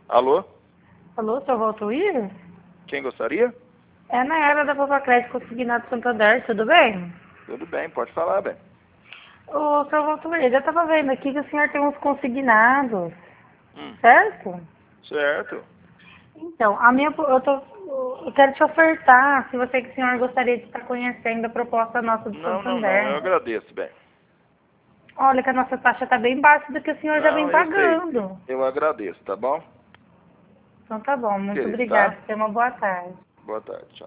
Alô? Alô, seu Valtuir? Quem gostaria? É na era da Poupa Crédito Consignado Santander, tudo bem? Tudo bem, pode falar, bem. Ô, seu Valtuir, eu tava vendo aqui que o senhor tem uns consignados, Hum, certo? certo. Então, eu quero te ofertar, se você que o senhor gostaria de estar conhecendo a proposta nossa do Não, eu Santander. agradeço, bem. Olha que a nossa taxa está bem baixa do que o senhor já vem Não, eu sei. pagando. Eu agradeço, tá bom? Então tá bom, muito Ok, obrigada. tá? Tenha uma boa tarde. Boa tarde, tchau.